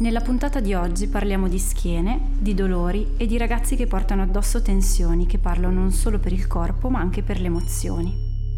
Nella puntata di oggi parliamo di schiene, di dolori e di ragazzi che portano addosso tensioni che parlano non solo per il corpo ma anche per le emozioni.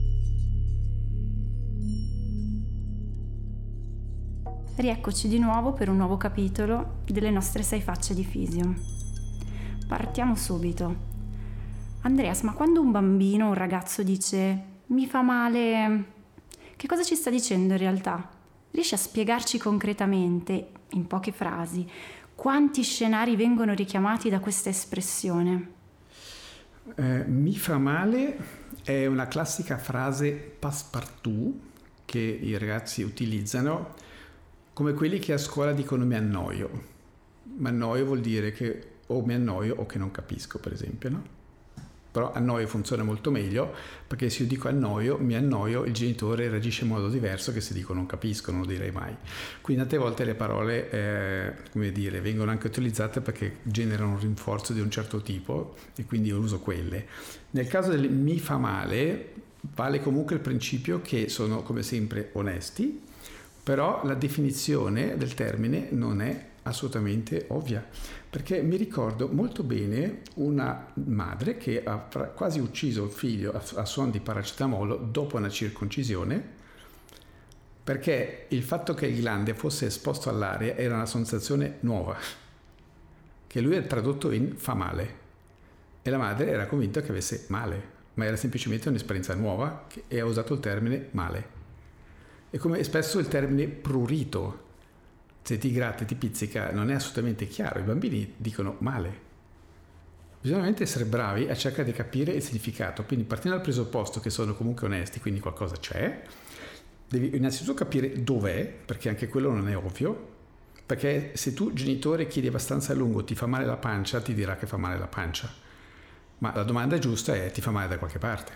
Rieccoci di nuovo per un nuovo capitolo delle nostre 6 facce di Fisium. Partiamo subito. Andreas, ma quando un bambino, un ragazzo dice mi fa male, che cosa ci sta dicendo in realtà? Riesci a spiegarci concretamente, in poche frasi, quanti scenari vengono richiamati da questa espressione? Mi fa male è una classica frase passepartout che i ragazzi utilizzano, come quelli che a scuola dicono mi annoio. Mi annoio vuol dire che o mi annoio o che non capisco, per esempio, no? Però annoio funziona molto meglio, perché se io dico annoio, mi annoio, il genitore reagisce in modo diverso che se dico non capisco, non lo direi mai. Quindi tante volte le parole, vengono anche utilizzate perché generano un rinforzo di un certo tipo e quindi io uso quelle. Nel caso del mi fa male, vale comunque il principio che sono come sempre onesti, però la definizione del termine non è assolutamente ovvia, perché mi ricordo molto bene una madre che ha quasi ucciso il figlio a suon di paracetamolo dopo una circoncisione, perché il fatto che il glande fosse esposto all'aria era una sensazione nuova che lui ha tradotto in fa male, e la madre era convinta che avesse male, ma era semplicemente un'esperienza nuova e ha usato il termine male. E come spesso il termine prurito, se ti gratta e ti pizzica, non è assolutamente chiaro. I bambini dicono male. Bisogna veramente essere bravi a cercare di capire il significato. Quindi partendo dal presupposto che sono comunque onesti, quindi qualcosa c'è, devi innanzitutto capire dov'è, perché anche quello non è ovvio, perché se tu genitore chiedi abbastanza a lungo ti fa male la pancia, ti dirà che fa male la pancia. Ma la domanda giusta è ti fa male da qualche parte.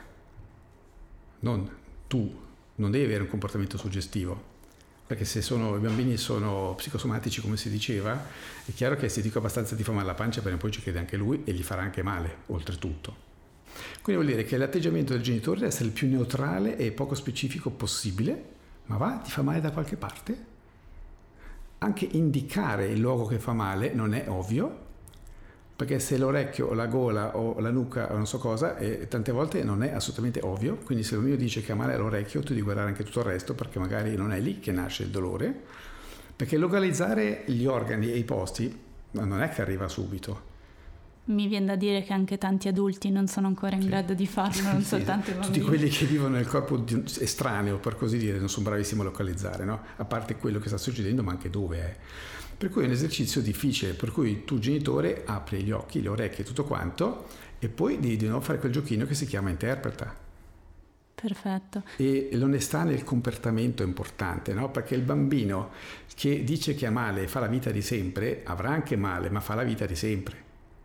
Non devi avere un comportamento suggestivo. Perché se i bambini sono psicosomatici, come si diceva, è chiaro che se dico abbastanza ti fa male la pancia, bene, poi ci crede anche lui e gli farà anche male, oltretutto. Quindi vuol dire che l'atteggiamento del genitore deve essere il più neutrale e poco specifico possibile, ma ti fa male da qualche parte? Anche indicare il luogo che fa male non è ovvio, perché se l'orecchio o la gola o la nuca o non so cosa, tante volte non è assolutamente ovvio. Quindi se il mio dice che ha male all'orecchio, tu devi guardare anche tutto il resto, perché magari non è lì che nasce il dolore, perché localizzare gli organi e i posti non è che arriva subito. Mi viene da dire che anche tanti adulti non sono ancora in grado di farlo, non soltanto i bambini. Tutti quelli che vivono nel corpo estraneo, per così dire, non sono bravissimi a localizzare, no? A parte quello che sta succedendo, ma anche dove è. Per cui è un esercizio difficile, per cui tu genitore apri gli occhi, le orecchie, tutto quanto, e poi devi di nuovo fare quel giochino che si chiama interpreta. Perfetto. E l'onestà nel comportamento è importante, no? Perché il bambino che dice che ha male e fa la vita di sempre, avrà anche male, ma fa la vita di sempre.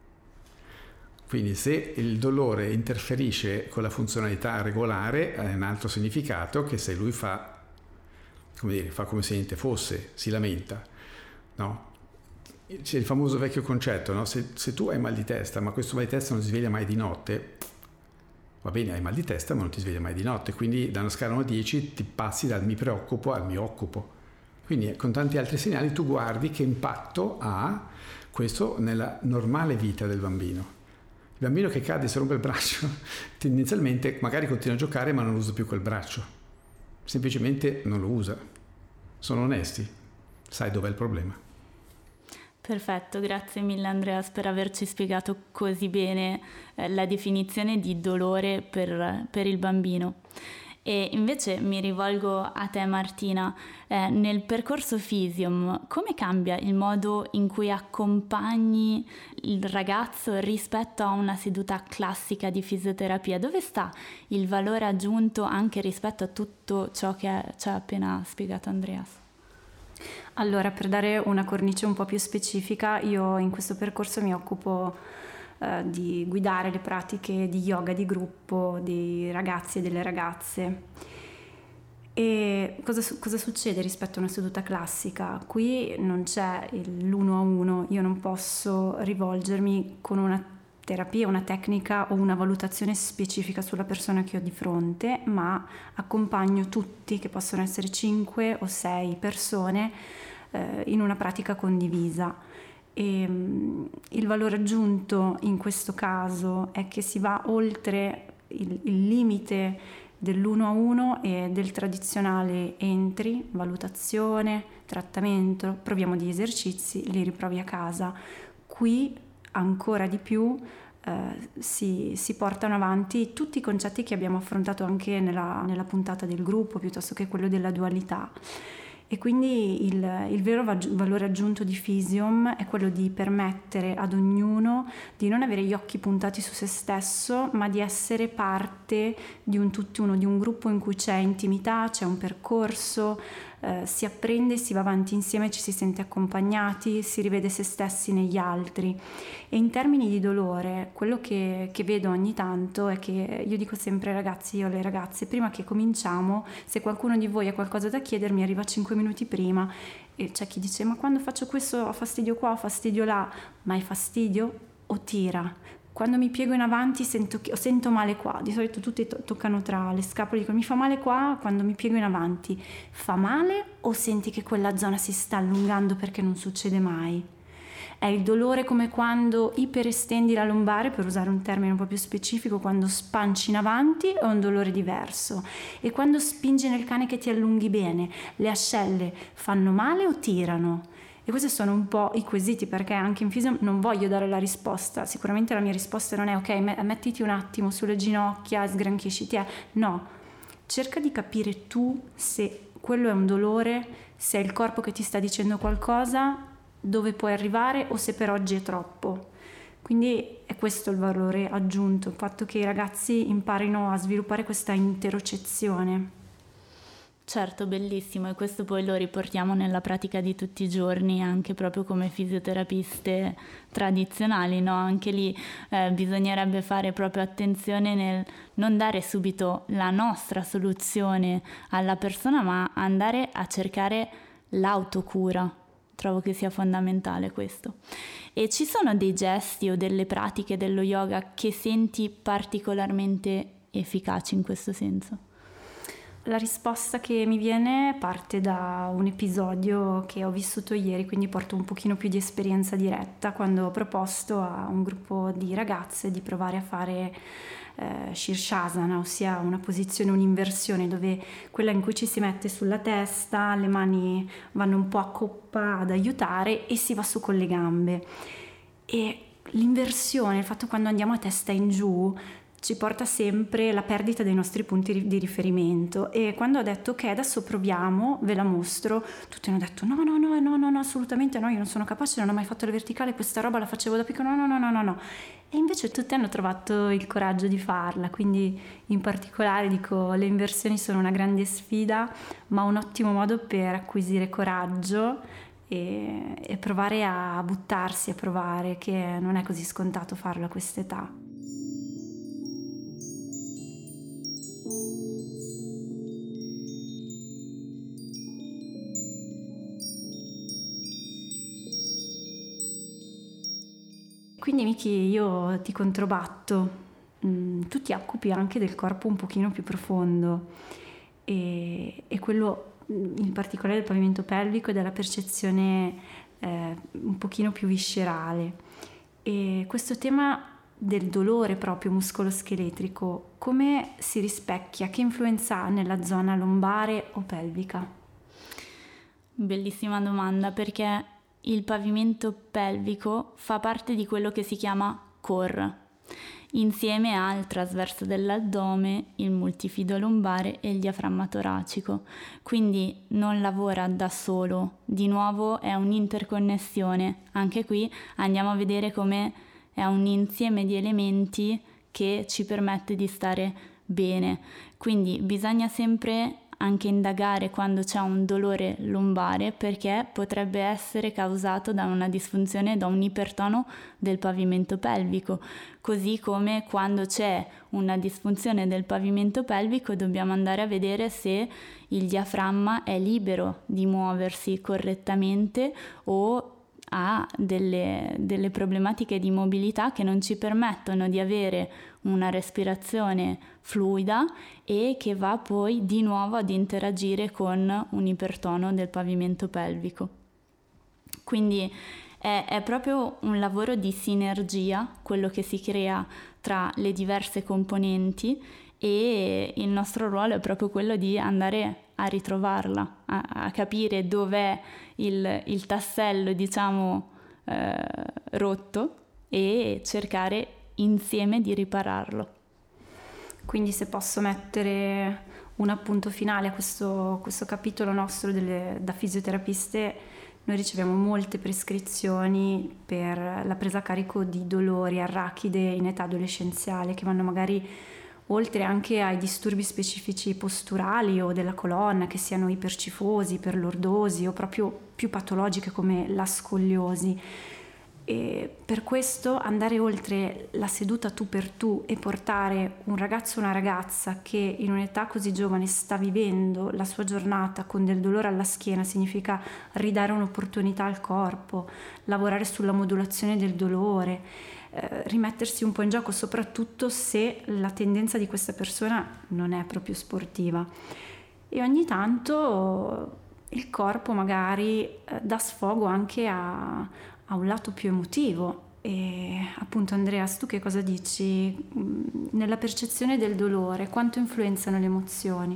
Quindi se il dolore interferisce con la funzionalità regolare, è un altro significato che se lui fa come se niente fosse, si lamenta. No? C'è il famoso vecchio concetto, no? Se tu hai mal di testa, ma questo mal di testa non si sveglia mai di notte, va bene, hai mal di testa ma non ti sveglia mai di notte, quindi da una scala 1 a 10 ti passi dal mi preoccupo al mi occupo. Quindi con tanti altri segnali tu guardi che impatto ha questo nella normale vita del bambino. Il bambino che cade e si rompe il braccio tendenzialmente magari continua a giocare ma non usa più quel braccio, semplicemente non lo usa. Sono onesti, sai dov'è il problema. Perfetto, grazie mille Andreas per averci spiegato così bene la definizione di dolore per il bambino. E invece mi rivolgo a te Martina, nel percorso Fisium come cambia il modo in cui accompagni il ragazzo rispetto a una seduta classica di fisioterapia? Dove sta il valore aggiunto anche rispetto a tutto ciò che ci ha appena spiegato Andreas? Allora, per dare una cornice un po' più specifica, io in questo percorso mi occupo di guidare le pratiche di yoga di gruppo dei ragazzi e delle ragazze. E cosa succede rispetto a una seduta classica? Qui non c'è l'uno a uno, io non posso rivolgermi con una terapia, una tecnica o una valutazione specifica sulla persona che ho di fronte, ma accompagno tutti, che possono essere 5 o 6 persone, in una pratica condivisa. E il valore aggiunto in questo caso è che si va oltre il limite dell'1 a 1 e del tradizionale entri, valutazione, trattamento, proviamo degli esercizi, li riprovi a casa. Qui ancora di più si portano avanti tutti i concetti che abbiamo affrontato anche nella puntata del gruppo, piuttosto che quello della dualità. E quindi il vero valore aggiunto di Physium è quello di permettere ad ognuno di non avere gli occhi puntati su se stesso, ma di essere parte di un tutt'uno, di un gruppo in cui c'è intimità, c'è un percorso, si apprende, si va avanti insieme, ci si sente accompagnati, si rivede se stessi negli altri. E in termini di dolore, quello che vedo ogni tanto è che io dico sempre ai ragazzi, io alle ragazze, prima che cominciamo, se qualcuno di voi ha qualcosa da chiedermi, arriva 5 minuti prima. E c'è chi dice: ma quando faccio questo ho fastidio qua, ho fastidio là. Ma è fastidio o tira? Quando mi piego in avanti sento male qua, di solito tutti toccano tra le scapole, dicono mi fa male qua quando mi piego in avanti. Fa male o senti che quella zona si sta allungando perché non succede mai? È il dolore come quando iperestendi la lombare, per usare un termine un po' più specifico, quando spanci in avanti, è un dolore diverso. E quando spingi nel cane che ti allunghi bene, le ascelle fanno male o tirano? E questi sono un po' i quesiti, perché anche in Physium non voglio dare la risposta. Sicuramente la mia risposta non è ok, mettiti un attimo sulle ginocchia, sgranchisciti. No, cerca di capire tu se quello è un dolore, se è il corpo che ti sta dicendo qualcosa, dove puoi arrivare o se per oggi è troppo. Quindi è questo il valore aggiunto, il fatto che i ragazzi imparino a sviluppare questa interocezione. Certo, bellissimo, e questo poi lo riportiamo nella pratica di tutti i giorni, anche proprio come fisioterapiste tradizionali, no? Anche lì bisognerebbe fare proprio attenzione nel non dare subito la nostra soluzione alla persona, ma andare a cercare l'autocura. Trovo che sia fondamentale questo. E ci sono dei gesti o delle pratiche dello yoga che senti particolarmente efficaci in questo senso? La risposta che mi viene parte da un episodio che ho vissuto ieri, quindi porto un pochino più di esperienza diretta, quando ho proposto a un gruppo di ragazze di provare a fare Shirshasana, ossia una posizione, un'inversione, dove quella in cui ci si mette sulla testa, le mani vanno un po' a coppa ad aiutare e si va su con le gambe. E l'inversione, il fatto quando andiamo a testa in giù, ci porta sempre alla perdita dei nostri punti di riferimento. E quando ho detto ok, adesso proviamo, ve la mostro, tutti hanno detto no, assolutamente no, io non sono capace, non ho mai fatto la verticale, questa roba la facevo da piccola, no. E invece tutti hanno trovato il coraggio di farla. Quindi in particolare dico, le inversioni sono una grande sfida, ma un ottimo modo per acquisire coraggio e provare a buttarsi, a provare, che non è così scontato farlo a quest'età. Quindi Miki, io ti controbatto, tu ti occupi anche del corpo un pochino più profondo e quello in particolare del pavimento pelvico e della percezione un pochino più viscerale. E questo tema del dolore proprio muscoloscheletrico, come si rispecchia, che influenza ha nella zona lombare o pelvica? Bellissima domanda, perché il pavimento pelvico fa parte di quello che si chiama core, insieme al trasverso dell'addome, il multifido lombare e il diaframma toracico. Quindi non lavora da solo, di nuovo è un'interconnessione. Anche qui andiamo a vedere come è un insieme di elementi che ci permette di stare bene. Quindi bisogna sempre anche indagare quando c'è un dolore lombare, perché potrebbe essere causato da una disfunzione, da un ipertono del pavimento pelvico, così come quando c'è una disfunzione del pavimento pelvico dobbiamo andare a vedere se il diaframma è libero di muoversi correttamente o ha delle problematiche di mobilità che non ci permettono di avere una respirazione fluida e che va poi di nuovo ad interagire con un ipertono del pavimento pelvico. Quindi è proprio un lavoro di sinergia, quello che si crea tra le diverse componenti, e il nostro ruolo è proprio quello di andare a ritrovarla, a capire dov'è il tassello, diciamo, rotto, e cercare insieme di ripararlo. Quindi, se posso mettere un appunto finale a questo capitolo nostro da fisioterapiste, noi riceviamo molte prescrizioni per la presa a carico di dolori arachide in età adolescenziale, che vanno magari oltre anche ai disturbi specifici posturali o della colonna, che siano ipercifosi, iperlordosi o proprio più patologiche come la scoliosi. E per questo andare oltre la seduta tu per tu e portare un ragazzo o una ragazza che in un'età così giovane sta vivendo la sua giornata con del dolore alla schiena significa ridare un'opportunità al corpo, lavorare sulla modulazione del dolore, rimettersi un po' in gioco, soprattutto se la tendenza di questa persona non è proprio sportiva. E ogni tanto il corpo magari dà sfogo anche a un lato più emotivo. E appunto, Andreas, tu che cosa dici nella percezione del dolore? Quanto influenzano le emozioni?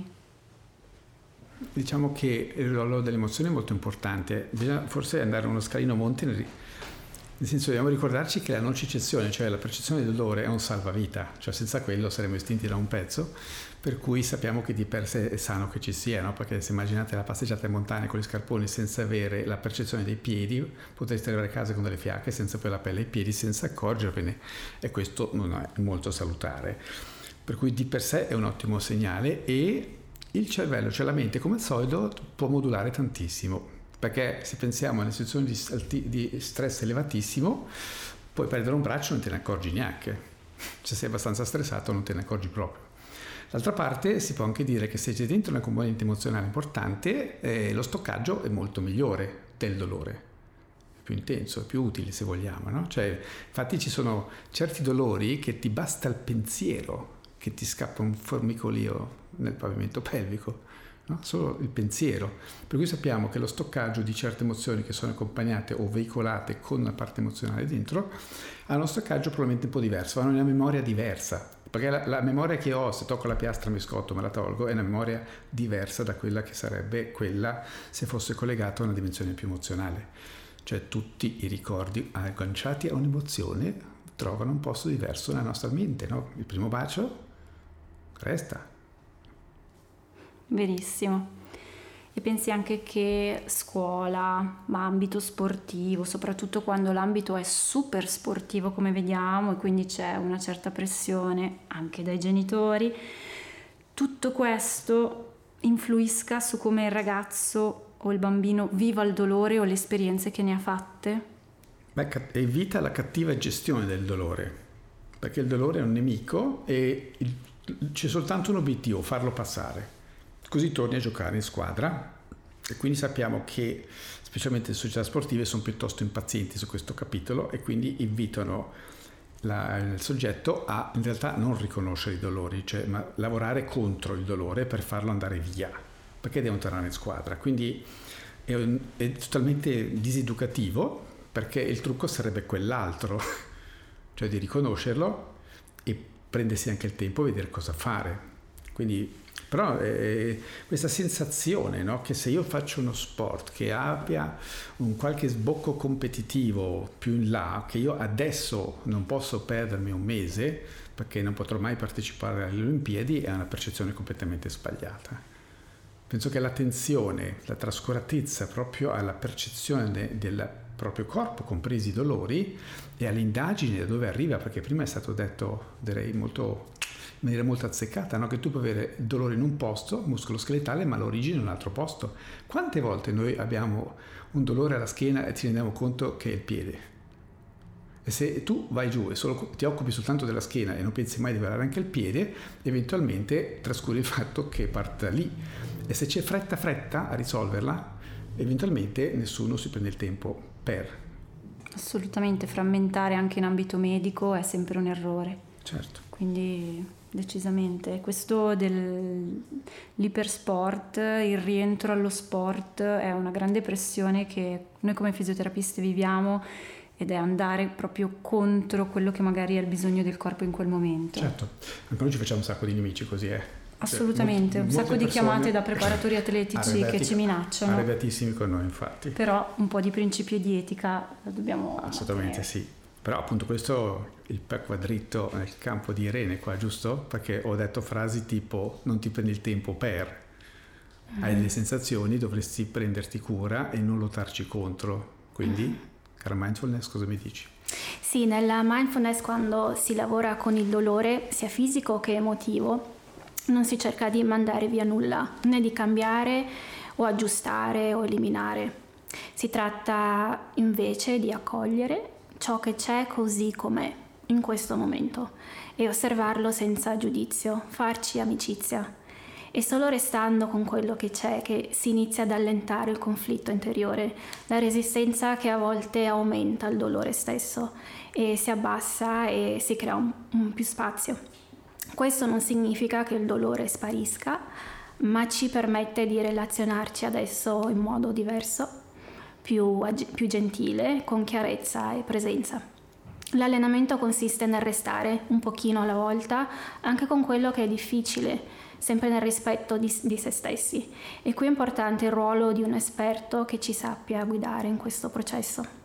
Diciamo che il ruolo delle emozioni è molto importante. Bisogna forse andare uno scalino a monte, nel senso, dobbiamo ricordarci che la nocicezione, cioè la percezione del dolore, è un salvavita, cioè senza quello saremmo estinti da un pezzo, per cui sappiamo che di per sé è sano che ci sia, no? Perché se immaginate la passeggiata in montagna con gli scarponi senza avere la percezione dei piedi, potreste arrivare a casa con delle fiacche senza poi la pelle ai piedi, senza accorgervene, e questo non è molto salutare. Per cui di per sé è un ottimo segnale, e il cervello, cioè la mente, come al solito può modulare tantissimo, perché se pensiamo alle situazioni di stress elevatissimo, puoi perdere un braccio e non te ne accorgi neanche, se sei abbastanza stressato non te ne accorgi proprio. D'altra parte si può anche dire che se c'è dentro una componente emozionale importante, lo stoccaggio è molto migliore del dolore, è più intenso, è più utile se vogliamo, no? Cioè, infatti ci sono certi dolori che ti basta il pensiero che ti scappa un formicolio nel pavimento pelvico, no? Solo il pensiero, per cui sappiamo che lo stoccaggio di certe emozioni che sono accompagnate o veicolate con una parte emozionale dentro ha uno stoccaggio probabilmente un po' diverso, hanno una memoria diversa, perché la memoria che ho se tocco la piastra, mi scotto, me la tolgo, è una memoria diversa da quella che sarebbe quella se fosse collegato a una dimensione più emozionale, cioè tutti i ricordi agganciati a un'emozione trovano un posto diverso nella nostra mente, no? Il primo bacio resta. Verissimo. E pensi anche che scuola, ma ambito sportivo, soprattutto quando l'ambito è super sportivo come vediamo e quindi c'è una certa pressione anche dai genitori, tutto questo influisca su come il ragazzo o il bambino viva il dolore o le esperienze che ne ha fatte? Beh, evita la cattiva gestione del dolore, perché il dolore è un nemico e c'è soltanto un obiettivo, farlo passare. Così torni a giocare in squadra, e quindi sappiamo che specialmente le società sportive sono piuttosto impazienti su questo capitolo e quindi invitano il soggetto a in realtà non riconoscere i dolori, cioè ma lavorare contro il dolore per farlo andare via, perché devono tornare in squadra. Quindi è totalmente diseducativo, perché il trucco sarebbe quell'altro, cioè di riconoscerlo e prendersi anche il tempo e vedere cosa fare. Quindi però questa sensazione, no? Che se io faccio uno sport che abbia un qualche sbocco competitivo più in là, che io adesso non posso perdermi un mese perché non potrò mai partecipare alle Olimpiadi, è una percezione completamente sbagliata. Penso che l'attenzione, la trascuratezza proprio alla percezione del proprio corpo, compresi i dolori, e alle indagini da dove arriva, perché prima è stato detto, direi in maniera molto azzeccata, no? Che tu puoi avere dolore in un posto, muscolo scheletale, ma l'origine in un altro posto. Quante volte noi abbiamo un dolore alla schiena e ci rendiamo conto che è il piede? E se tu vai giù e ti occupi soltanto della schiena e non pensi mai di guardare anche il piede, eventualmente trascuri il fatto che parte da lì. E se c'è fretta a risolverla, eventualmente nessuno si prende il tempo per. Assolutamente, frammentare anche in ambito medico è sempre un errore. Certo. Quindi decisamente. Questo dell'ipersport, il rientro allo sport è una grande pressione che noi come fisioterapisti viviamo, ed è andare proprio contro quello che magari è il bisogno del corpo in quel momento. Certo, anche noi ci facciamo un sacco di nemici così, Assolutamente, un sacco di chiamate da preparatori atletici che ci minacciano. Arrabbiatissimi con noi, infatti. Però un po' di principio di etica lo dobbiamo assolutamente mantenere. Sì. Però appunto questo il pecco dritto nel campo di Irene qua, giusto? Perché ho detto frasi tipo non ti prendi il tempo per, hai delle sensazioni, dovresti prenderti cura e non lottarci contro. Quindi, cara mindfulness, cosa mi dici? Sì, nella mindfulness quando si lavora con il dolore, sia fisico che emotivo, non si cerca di mandare via nulla, né di cambiare o aggiustare o eliminare. Si tratta invece di accogliere ciò che c'è così com'è in questo momento e osservarlo senza giudizio, farci amicizia. E solo restando con quello che c'è che si inizia ad allentare il conflitto interiore, la resistenza che a volte aumenta il dolore stesso e si abbassa e si crea un più spazio. Questo non significa che il dolore sparisca, ma ci permette di relazionarci adesso in modo diverso, più gentile, con chiarezza e presenza. L'allenamento consiste nel restare un pochino alla volta, anche con quello che è difficile, sempre nel rispetto di se stessi. E qui è importante il ruolo di un esperto che ci sappia guidare in questo processo.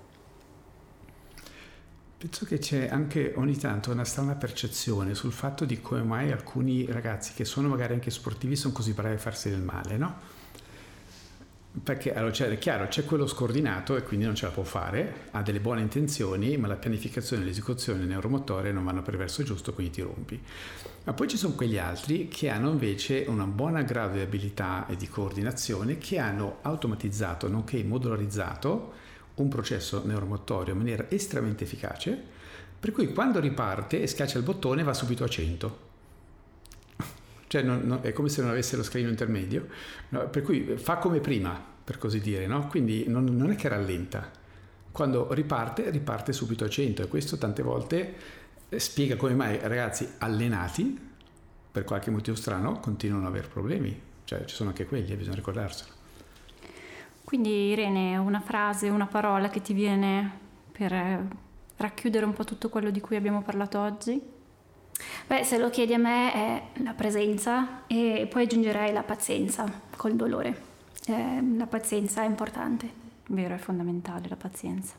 Penso che c'è anche ogni tanto una strana percezione sul fatto di come mai alcuni ragazzi che sono magari anche sportivi sono così bravi a farsi del male, no? Perché allora è chiaro, c'è quello scordinato e quindi non ce la può fare, ha delle buone intenzioni, ma la pianificazione e l'esecuzione neuromotoria non vanno per il verso giusto, quindi ti rompi. Ma poi ci sono quegli altri che hanno invece una buona grado di abilità e di coordinazione, che hanno automatizzato, nonché modularizzato, un processo neuromotorio in maniera estremamente efficace, per cui quando riparte e schiaccia il bottone va subito a 100. Cioè è come se non avesse lo scalino intermedio, no? Per cui fa come prima, per così dire, no? Quindi non è che rallenta. Quando riparte subito a 100, e questo tante volte spiega come mai ragazzi allenati, per qualche motivo strano, continuano ad avere problemi. Cioè ci sono anche quelli, bisogna ricordarselo. Quindi Irene, una frase, una parola che ti viene per racchiudere un po' tutto quello di cui abbiamo parlato oggi? Beh, se lo chiedi a me è la presenza e poi aggiungerei la pazienza col dolore. La pazienza è importante. Vero, è fondamentale la pazienza.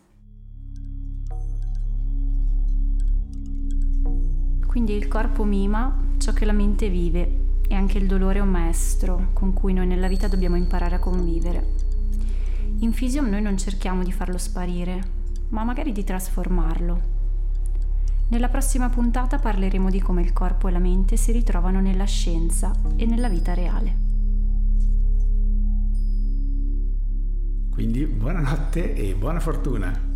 Quindi il corpo mima ciò che la mente vive e anche il dolore è un maestro con cui noi nella vita dobbiamo imparare a convivere. In Physium noi non cerchiamo di farlo sparire, ma magari di trasformarlo. Nella prossima puntata parleremo di come il corpo e la mente si ritrovano nella scienza e nella vita reale. Quindi buonanotte e buona fortuna!